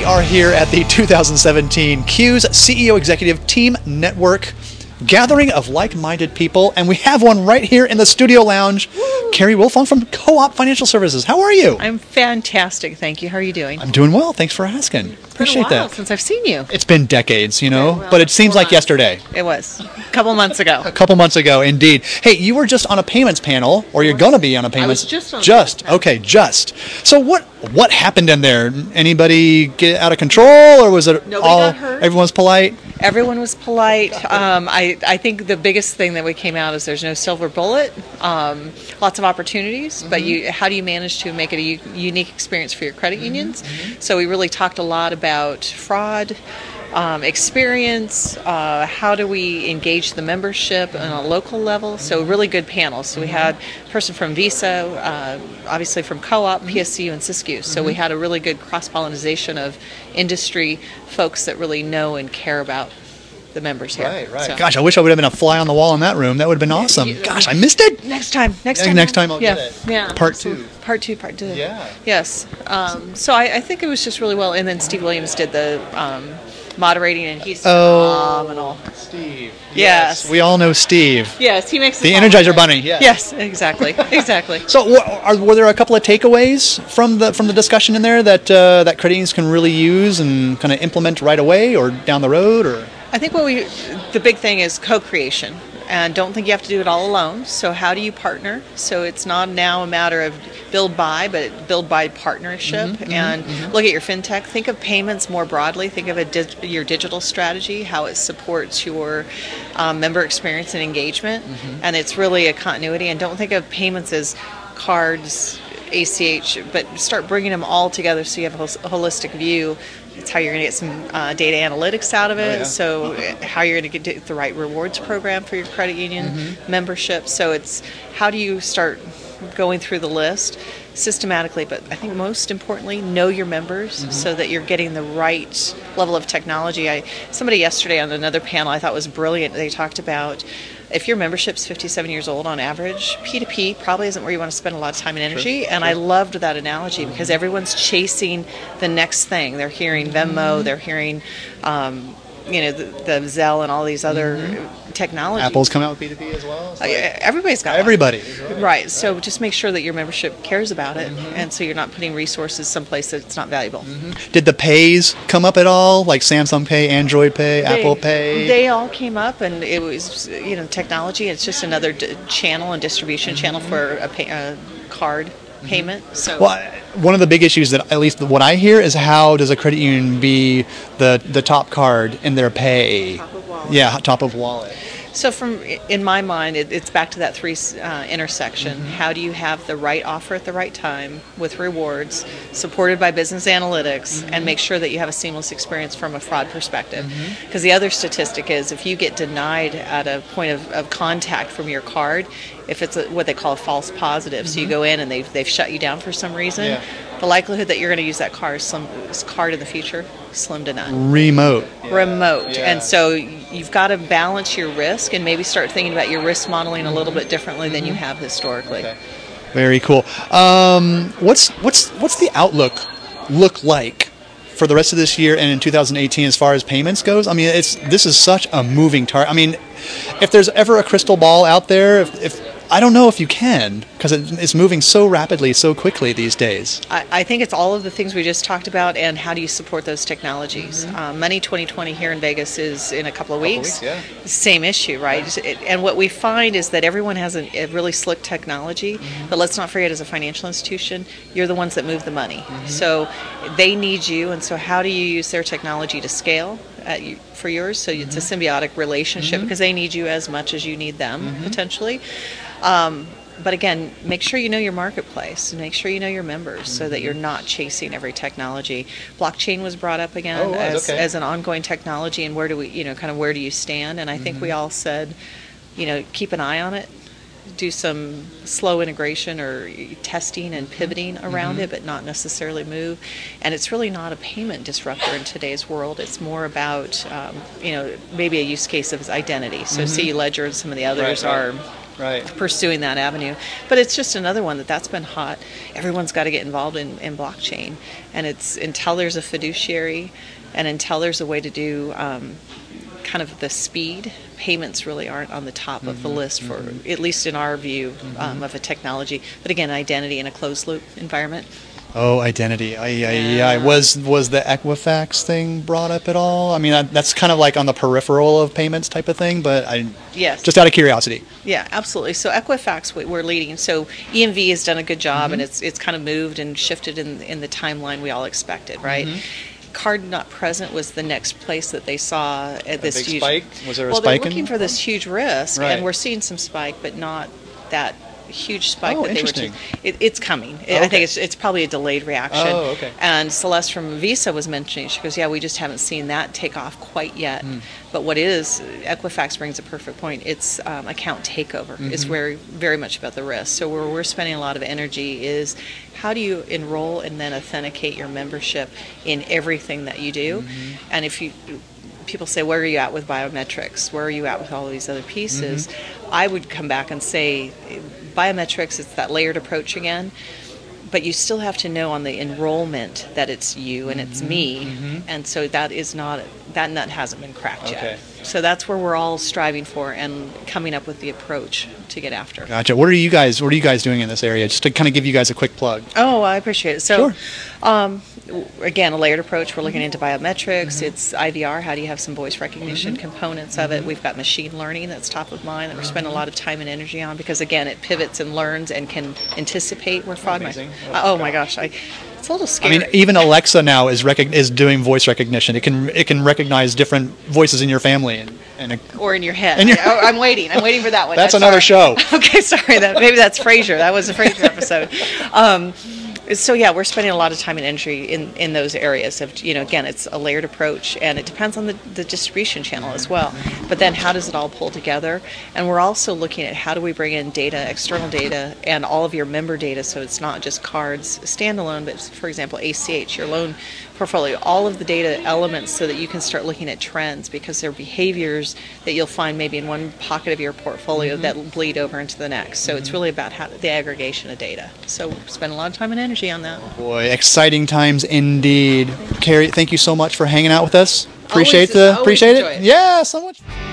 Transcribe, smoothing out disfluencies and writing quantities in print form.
are here at the 2017 Q's CEO Executive Team Network gathering of like-minded people, and we have one right here in the studio lounge. Woo! Carrie Wolfong from Co-op Financial Services. How are you? I'm fantastic, thank you. How are you doing? I'm doing well. Thanks for asking. Appreciate It's been a while that. since I've seen you. It's been decades, you know, well, but it seems like 4 months. yesterday. It was a couple months ago. A couple months ago, indeed. Hey, you were just on a payments panel, or you're going to be on a payments. I was just on a payments panel. Okay, just. So what happened in there? Anybody get out of control, or was it Nobody all? got hurt. Everyone's polite. Everyone was polite. I think the biggest thing that we came out is there's no silver bullet. Lots of opportunities, but how do you manage to make it a unique experience for your credit unions? So we really talked a lot about fraud, experience, how do we engage the membership on a local level. So really good panels. So we had a person from Visa, obviously from Co-op, PSCU, and Siskiyou. So we had a really good cross-pollination of industry folks that really know and care about the members here. Right. So. Gosh, I wish I would have been a fly on the wall in that room. That would have been awesome. Gosh, I missed it. Next time Next time I'll get it. Yeah. Part two. Part two. Yeah. Yes. So I think it was just really well. And then Steve Williams did the moderating, and he's phenomenal. Steve. Yes. We all know Steve. Yes, he makes The us all Energizer great. Bunny. Yeah. Yes, exactly. So, were there a couple of takeaways from the discussion in there that that credit unions can really use and kind of implement right away or down the road, or? I think the big thing is co-creation, and don't think you have to do it all alone. So how do you partner? So it's not now a matter of build by, but build by partnership, and look at your fintech. Think of payments more broadly. Think of your digital strategy, how it supports your member experience and engagement, and it's really a continuity. And don't think of payments as cards, ACH, but start bringing them all together so you have a holistic view. It's how you're going to get some data analytics out of it. So how you're going to get the right rewards program for your credit union membership. So it's how do you start going through the list systematically, but I think most importantly, know your members so that you're getting the right level of technology. Somebody yesterday on another panel I thought was brilliant. They talked about if your membership's 57 years old on average, P2P probably isn't where you want to spend a lot of time and energy. And I loved that analogy because everyone's chasing the next thing. They're hearing Venmo, they're hearing, the Zelle and all these other technologies. Apple's come out with P2P as well. Everybody's got everybody. One. Right. So just make sure that your membership cares about it, and so you're not putting resources someplace that's not valuable. Did the pays come up at all, like Samsung Pay, Android Pay, Apple Pay? They all came up, and it was technology. It's just another channel and distribution channel for a card payment. So. Well, one of the big issues that, at least what I hear, is how does a credit union be the top card in their pay? Top of wallet. Yeah, top of wallet. So in my mind, it's back to that three intersection. How do you have the right offer at the right time with rewards, supported by business analytics, and make sure that you have a seamless experience from a fraud perspective? Because the other statistic is if you get denied at a point of contact from your card, if it's what they call a false positive, so you go in and they've shut you down for some reason, the likelihood that you're going to use that card in the future, slim to none. Remote. And so you've got to balance your risk and maybe start thinking about your risk modeling a little bit differently than you have historically. Okay. Very cool. What's the outlook look like for the rest of this year and in 2018 as far as payments goes? I mean, this is such a moving target. I mean, if there's ever a crystal ball out there, if I don't know if you can, because it's moving so rapidly, so quickly these days. I think it's all of the things we just talked about, and how do you support those technologies. Money 2020 here in Vegas is in a couple of weeks. Same issue, right? And what we find is that everyone has a really slick technology, but let's not forget, as a financial institution, you're the ones that move the money. So they need you, and so how do you use their technology to scale for yours? So it's a symbiotic relationship because they need you as much as you need them, potentially. But again, make sure you know your marketplace, and make sure you know your members so that you're not chasing every technology. Blockchain was brought up again as an ongoing technology, and where do we, where do you stand? And I think we all said, keep an eye on it, do some slow integration or testing and pivoting around it, but not necessarily move. And it's really not a payment disruptor in today's world. It's more about, maybe a use case of identity. So CU Ledger and some of the others are Right. pursuing that avenue. But it's just another one that's been hot. Everyone's got to get involved in blockchain, and it's until there's a fiduciary, and until there's a way to do kind of the speed, payments really aren't on the top of the list for, at least in our view, of a technology. But again, identity in a closed loop environment. Oh, identity. Was the Equifax thing brought up at all? I mean, that's kind of like on the peripheral of payments type of thing, but Yes. just out of curiosity. Yeah, absolutely. So Equifax, we're leading. So EMV has done a good job, and it's kind of moved and shifted in the timeline we all expected, right? Card not present was the next place that they saw at this big huge spike? Was there a well, spike they're in looking for this huge risk, Right. and we're seeing some spike, but not that huge spike Oh, that they were. interesting. It's coming. Oh, I okay. think it's probably a delayed reaction. Oh, okay. And Celeste from Visa was mentioning, she goes, "Yeah, we just haven't seen that take off quite yet." But what is Equifax brings a perfect point. It's account takeover is very much about the risk. So where we're spending a lot of energy is how do you enroll and then authenticate your membership in everything that you do, and if you. People say, where are you at with biometrics? Where are you at with all of these other pieces? I would come back and say, biometrics, it's that layered approach again, but you still have to know on the enrollment that it's you and it's me, and so that is not, that nut hasn't been cracked Okay. yet. So that's where we're all striving for and coming up with the approach to get after. Gotcha. What are you guys doing in this area? Just to kind of give you guys a quick plug. Oh, I appreciate it. So, Sure. again, a layered approach. We're looking into biometrics. It's IVR. How do you have some voice recognition components of it? We've got machine learning that's top of mind that we're spending a lot of time and energy on because, again, it pivots and learns and can anticipate where fraud might. Amazing. Oh my gosh, it's a little I scary. mean, even Alexa now is doing voice recognition. It can recognize different voices in your family and or in your head. In your- I'm waiting for that one. That's I'm another sorry. show. Okay, sorry. Maybe that's Frasier. That was a Frasier episode. So yeah, we're spending a lot of time and energy in those areas of, again, it's a layered approach, and it depends on the distribution channel as well. But then how does it all pull together? And we're also looking at how do we bring in data, external data, and all of your member data, so it's not just cards standalone, but for example, ACH, your loan portfolio, all of the data elements so that you can start looking at trends, because there are behaviors that you'll find maybe in one pocket of your portfolio that bleed over into the next. So it's really about the aggregation of data. So spend a lot of time and energy on that. boy, exciting times indeed. Carrie, thank you so much for hanging out with us. Appreciate Always it. enjoy it. Yeah, so much.